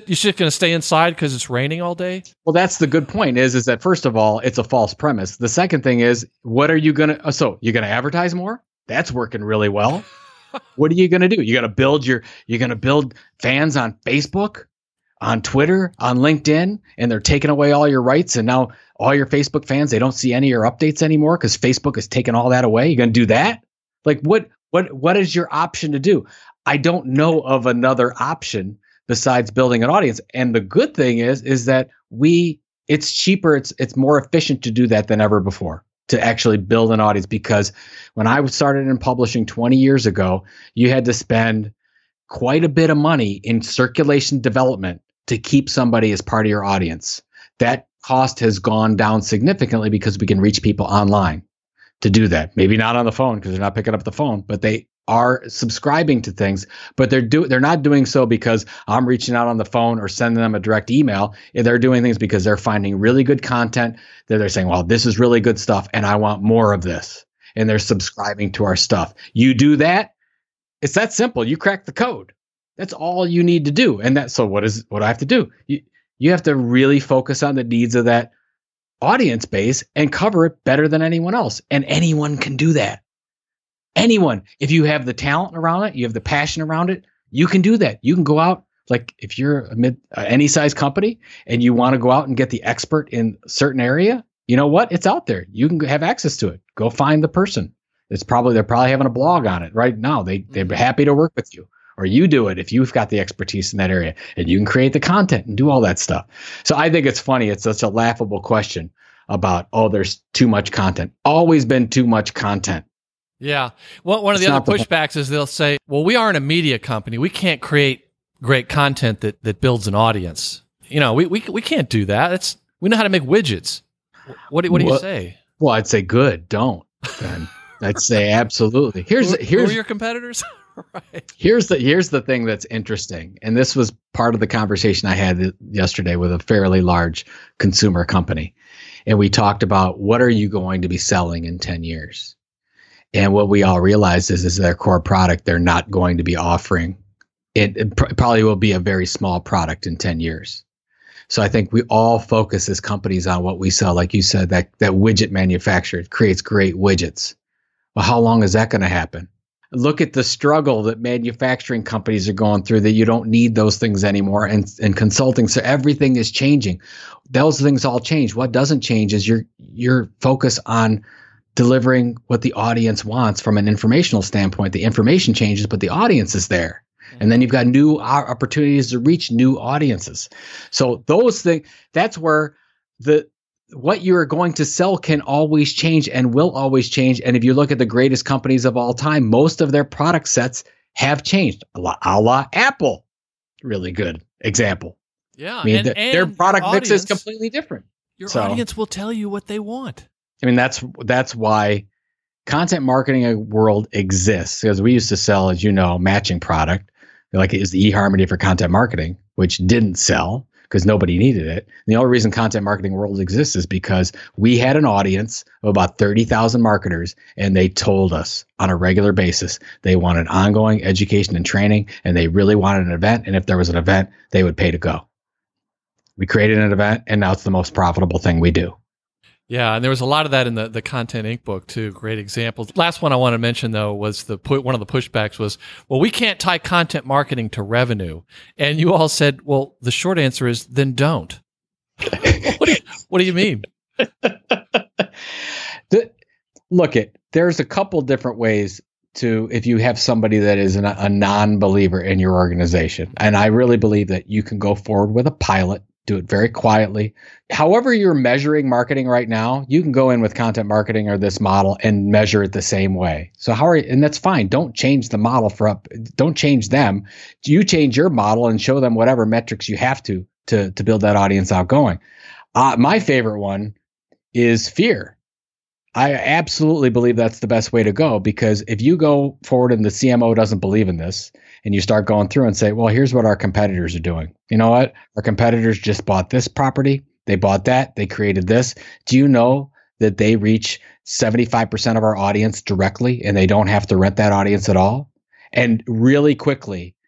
just going to stay inside because it's raining all day? Well, that's the good point is that first of all, it's a false premise. The second thing is, what are you going to, so you're going to advertise more? That's working really well. What are you going to do? You're going to build fans on Facebook, on Twitter, on LinkedIn, and they're taking away all your rights. And now all your Facebook fans, they don't see any of your updates anymore because Facebook has taken all that away. You're going to do that? Like what is your option to do? I don't know of another option besides building an audience. And the good thing is that it's cheaper. It's more efficient to do that than ever before, to actually build an audience. Because when I started in publishing 20 years ago, you had to spend quite a bit of money in circulation development to keep somebody as part of your audience. That cost has gone down significantly because we can reach people online to do that. Maybe not on the phone because they're not picking up the phone, but they are subscribing to things, but they're not doing so because I'm reaching out on the phone or sending them a direct email. They're doing things because they're finding really good content that they're saying, well, this is really good stuff and I want more of this. And they're subscribing to our stuff. You do that, it's that simple. You crack the code. That's all you need to do. And so what do I have to do? You have to really focus on the needs of that audience base and cover it better than anyone else. And anyone can do that. Anyone, if you have the talent around it, you have the passion around it, you can do that. You can go out, like if you're any size company and you want to go out and get the expert in a certain area, you know what? It's out there. You can have access to it. Go find the person. They're probably having a blog on it right now. They're happy to work with you. Or you do it if you've got the expertise in that area, and you can create the content and do all that stuff. So I think it's funny. It's such a laughable question about, there's too much content. Always been too much content. Yeah. Well, one of the other pushbacks is they'll say, well, we aren't a media company. We can't create great content that builds an audience. We can't do that. We know how to make widgets. What do you say? Well, I'd say good. Don't. Then I'd say absolutely. Who are your competitors? Right. Here's the thing that's interesting. And this was part of the conversation I had yesterday with a fairly large consumer company. And we talked about, what are you going to be selling in 10 years? And what we all realized is their core product, they're not going to be offering. It probably will be a very small product in 10 years. So I think we all focus as companies on what we sell. Like you said, that widget manufacturer creates great widgets. Well, how long is that going to happen? Look at the struggle that manufacturing companies are going through, that you don't need those things anymore, and consulting. So everything is changing. Those things all change. What doesn't change is your focus on delivering what the audience wants from an informational standpoint. The information changes, but the audience is there. And then you've got new opportunities to reach new audiences. So those things, that's where what you're going to sell can always change and will always change. And if you look at the greatest companies of all time, most of their product sets have changed. A la Apple, really good example. Yeah, I mean, their product mix is completely different. Your audience will tell you what they want. I mean, that's why content marketing world exists, because we used to sell, as you know, matching product. Like it is the eHarmony for content marketing, which didn't sell because nobody needed it. And the only reason content marketing world exists is because we had an audience of about 30,000 marketers, and they told us on a regular basis they wanted ongoing education and training, and they really wanted an event. And if there was an event, they would pay to go. We created an event, and now it's the most profitable thing we do. Yeah, and there was a lot of that in the Content Inc. book too. Great examples. Last one I want to mention though was one of the pushbacks was, well, we can't tie content marketing to revenue. And you all said, well, the short answer is then don't. What do you mean? There's a couple different ways to, if you have somebody that is a non-believer in your organization, and I really believe that you can go forward with a pilot. Do it very quietly. However you're measuring marketing right now, you can go in with content marketing or this model and measure it the same way. So and that's fine. Don't change the model don't change them. You change your model and show them whatever metrics you have to build that audience outgoing. My favorite one is fear. I absolutely believe that's the best way to go, because if you go forward and the CMO doesn't believe in this, and you start going through and say, well, here's what our competitors are doing. You know what? Our competitors just bought this property. They bought that. They created this. Do you know that they reach 75% of our audience directly, and they don't have to rent that audience at all? And really quickly,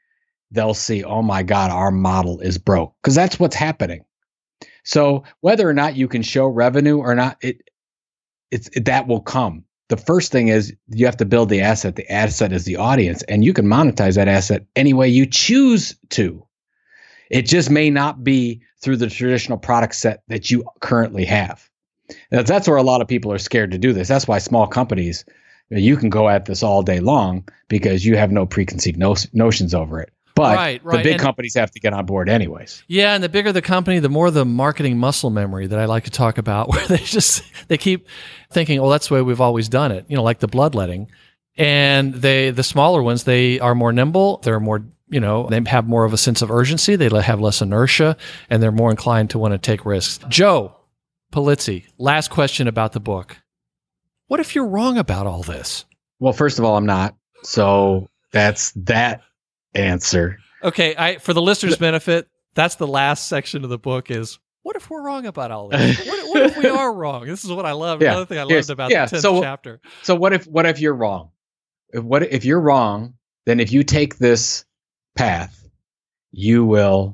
they'll see, oh my God, our model is broke, because that's what's happening. So whether or not you can show revenue or not, that will come. The first thing is you have to build the asset. The asset is the audience, and you can monetize that asset any way you choose to. It just may not be through the traditional product set that you currently have. That's where a lot of people are scared to do this. That's why small companies, you can go at this all day long because you have no preconceived notions over it. But the big companies have to get on board anyways. Yeah, and the bigger the company, the more the marketing muscle memory that I like to talk about, where they keep thinking, oh, that's the way we've always done it, like the bloodletting. And the smaller ones, they are more nimble, they're more, they have more of a sense of urgency, they have less inertia, and they're more inclined to want to take risks. Joe Pulizzi, last question about the book. What if you're wrong about all this? Well, first of all, I'm not. So that's that answer. Okay, for the listeners' benefit, that's the last section of the book is, what if we're wrong about all this? What if we are wrong? This is what I love. Another thing I loved about the 10th chapter. So what if you're wrong? If you're wrong, then if you take this path, you will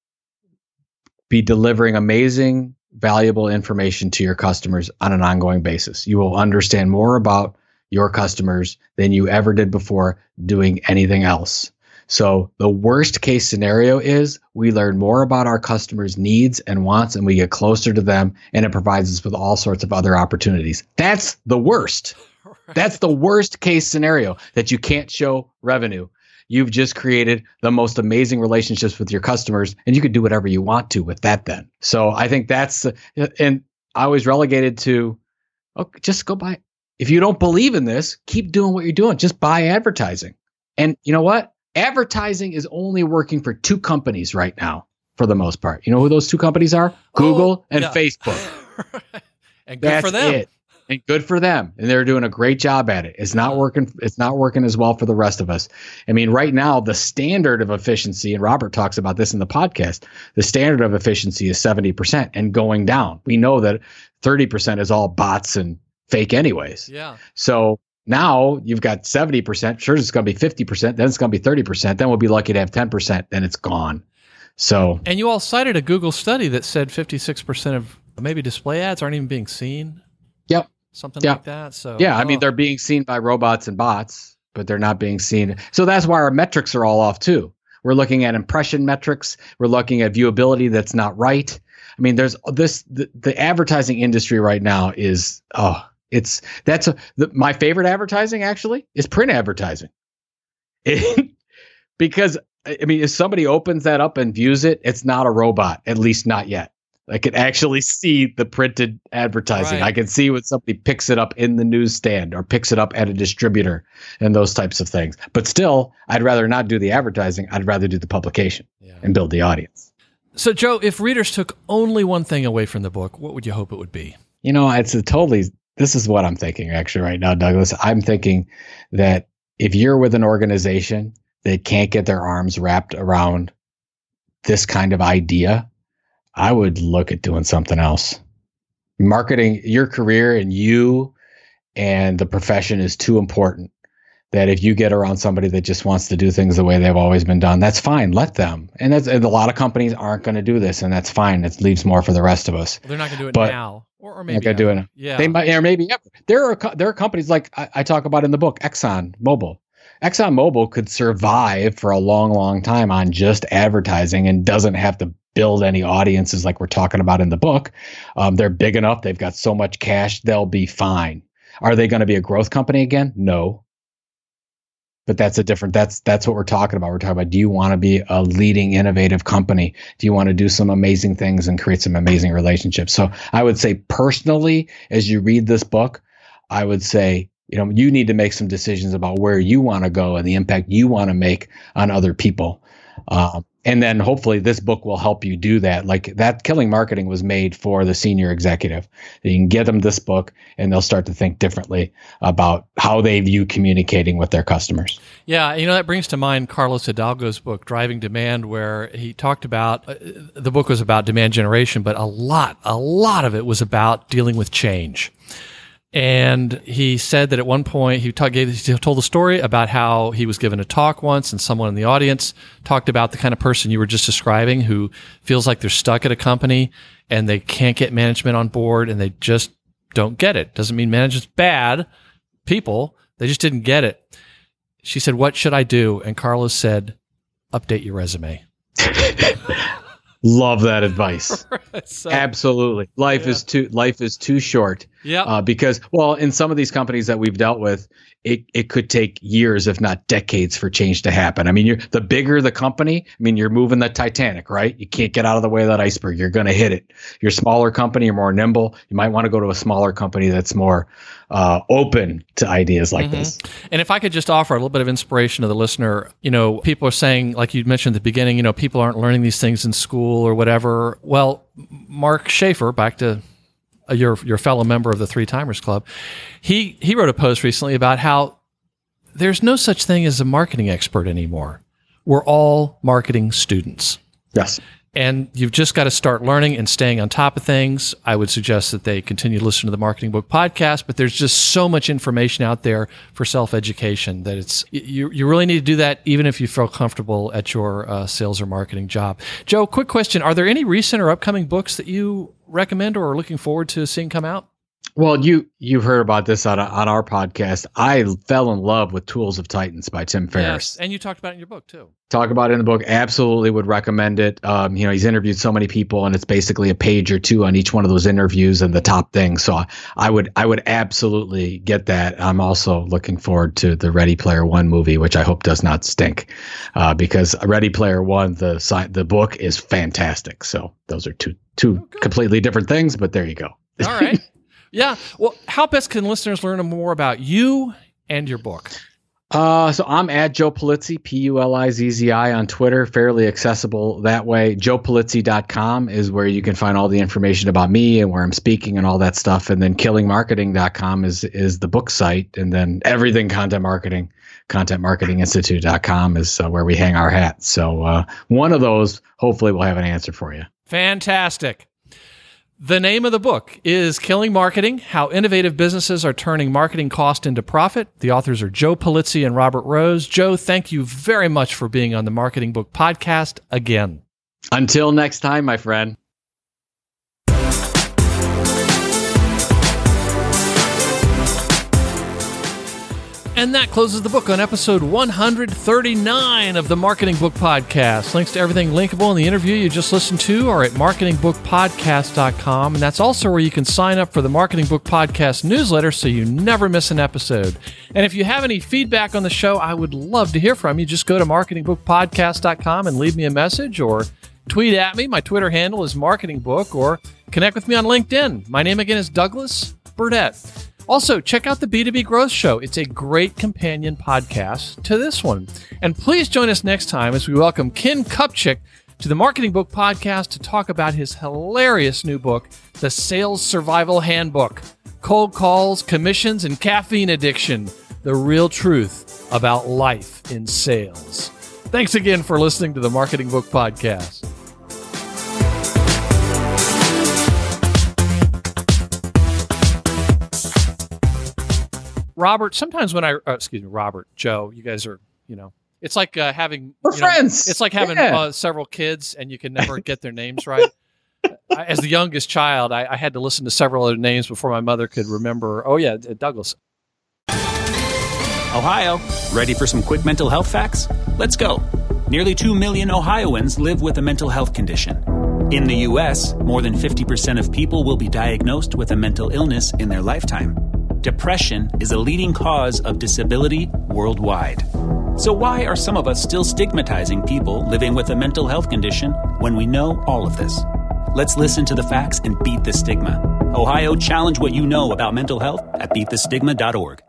be delivering amazing, valuable information to your customers on an ongoing basis. You will understand more about your customers than you ever did before doing anything else. So the worst case scenario is we learn more about our customers' needs and wants, and we get closer to them, and it provides us with all sorts of other opportunities. That's the worst. Right. That's the worst case scenario, that you can't show revenue. You've just created the most amazing relationships with your customers, and you could do whatever you want to with that then. So I think and I was relegated to, just go buy. If you don't believe in this, keep doing what you're doing. Just buy advertising. And you know what? Advertising is only working for two companies right now, for the most part. You know who those two companies are? Google and Facebook. And good for them. It. And good for them. And they're doing a great job at it. It's not working. It's not working as well for the rest of us. I mean, right now, the standard of efficiency, and Robert talks about this in the podcast, the standard of efficiency is 70% and going down. We know that 30% is all bots and fake anyways. Yeah. So now you've got 70%. Sure, it's going to be 50%. Then it's going to be 30%. Then we'll be lucky to have 10%. Then it's gone. So. And you all cited a Google study that said 56% of maybe display ads aren't even being seen. Yep. Something like that. So yeah, I mean, they're being seen by robots and bots, but they're not being seen. So that's why our metrics are all off too. We're looking at impression metrics. We're looking at viewability that's not right. I mean, there's the advertising industry right now is my favorite advertising actually is print advertising. Because I mean, if somebody opens that up and views it, it's not a robot, at least not yet. I can actually see the printed advertising. Right. I can see when somebody picks it up in the newsstand or picks it up at a distributor and those types of things. But still, I'd rather not do the advertising. I'd rather do the publication and build the audience. So, Joe, if readers took only one thing away from the book, what would you hope it would be? This is what I'm thinking actually right now, Douglas. I'm thinking that if you're with an organization that can't get their arms wrapped around this kind of idea, I would look at doing something else. Marketing, your career and you and the profession is too important that if you get around somebody that just wants to do things the way they've always been done, that's fine. Let them. And a lot of companies aren't going to do this, and that's fine. It leaves more for the rest of us. They're not going to do it now, or maybe they're doing it. Yeah, they might, or maybe ever. There are companies like I talk about in the book, ExxonMobil. ExxonMobil could survive for a long, long time on just advertising and doesn't have to build any audiences like we're talking about in the book. They're big enough. They've got so much cash. They'll be fine. Are they going to be a growth company again? No. But that's what we're talking about. We're talking about, do you want to be a leading innovative company? Do you want to do some amazing things and create some amazing relationships? So I would say personally, as you read this book, I would say, you need to make some decisions about where you want to go and the impact you want to make on other people. And then hopefully this book will help you do that. Like that Killing Marketing was made for the senior executive. You can get them this book and they'll start to think differently about how they view communicating with their customers. Yeah. That brings to mind Carlos Hidalgo's book, Driving Demand, where he talked about, the book was about demand generation, but a lot of it was about dealing with change. And he said that at one point he told the story about how he was given a talk once, and someone in the audience talked about the kind of person you were just describing who feels like they're stuck at a company and they can't get management on board and they just don't get it. Doesn't mean management's bad people. They just didn't get it. She said, "What should I do?" And Carlos said, "Update your resume." Love that advice. So, absolutely. Life is too short. Yeah. Because, well, in some of these companies that we've dealt with, it could take years, if not decades, for change to happen. I mean, the bigger the company, I mean, you're moving the Titanic, right? You can't get out of the way of that iceberg. You're going to hit it. You're a smaller company, you're more nimble. You might want to go to a smaller company that's more open to ideas like this. And if I could just offer a little bit of inspiration to the listener, people are saying, like you mentioned at the beginning, people aren't learning these things in school or whatever. Well, Mark Schaefer, back to your fellow member of the Three Timers Club, he wrote a post recently about how there's no such thing as a marketing expert anymore. We're all marketing students. Yes. And you've just got to start learning and staying on top of things. I would suggest that they continue to listen to the Marketing Book Podcast, but there's just so much information out there for self-education that you really need to do that even if you feel comfortable at your sales or marketing job. Joe, quick question. Are there any recent or upcoming books that you recommend or are looking forward to seeing come out? Well, you've heard about this on our podcast. I fell in love with Tools of Titans by Tim Ferriss. Yes, and you talked about it in your book too. Talk about it in the book. Absolutely would recommend it. He's interviewed so many people, and it's basically a page or two on each one of those interviews and the top things. So I would absolutely get that. I'm also looking forward to the Ready Player One movie, which I hope does not stink, because Ready Player One, the book is fantastic. So those are two completely different things, but there you go. All right. Yeah. Well, how best can listeners learn more about you and your book? So I'm at Joe Pulizzi, Pulizzi on Twitter, fairly accessible that way. JoePulizzi.com is where you can find all the information about me and where I'm speaking and all that stuff. And then KillingMarketing.com is the book site. And then everything content marketing, ContentMarketingInstitute.com is where we hang our hat. So one of those, hopefully we'll have an answer for you. Fantastic. The name of the book is Killing Marketing, How Innovative Businesses Are Turning Marketing Cost into Profit. The authors are Joe Pulizzi and Robert Rose. Joe, thank you very much for being on the Marketing Book Podcast again. Until next time, my friend. And that closes the book on episode 139 of the Marketing Book Podcast. Links to everything linkable in the interview you just listened to are at marketingbookpodcast.com. And that's also where you can sign up for the Marketing Book Podcast newsletter so you never miss an episode. And if you have any feedback on the show, I would love to hear from you. Just go to marketingbookpodcast.com and leave me a message or tweet at me. My Twitter handle is marketingbook, or connect with me on LinkedIn. My name again is Douglas Burdett. Also, check out the B2B Growth Show. It's a great companion podcast to this one. And please join us next time as we welcome Ken Kupchik to the Marketing Book Podcast to talk about his hilarious new book, The Sales Survival Handbook: Cold Calls, Commissions, and Caffeine Addiction, the real truth about life in sales. Thanks again for listening to the Marketing Book Podcast. Robert, sometimes when Joe, you guys are, it's like having, we're friends. It's like having several kids and you can never get their names right. As the youngest child, I had to listen to several other names before my mother could remember. Oh yeah, Douglas. Ohio, ready for some quick mental health facts? Let's go. Nearly 2 million Ohioans live with a mental health condition. In the U.S., more than 50% of people will be diagnosed with a mental illness in their lifetime. Depression is a leading cause of disability worldwide. So why are some of us still stigmatizing people living with a mental health condition when we know all of this? Let's listen to the facts and beat the stigma. Ohio, challenge what you know about mental health at beatthestigma.org.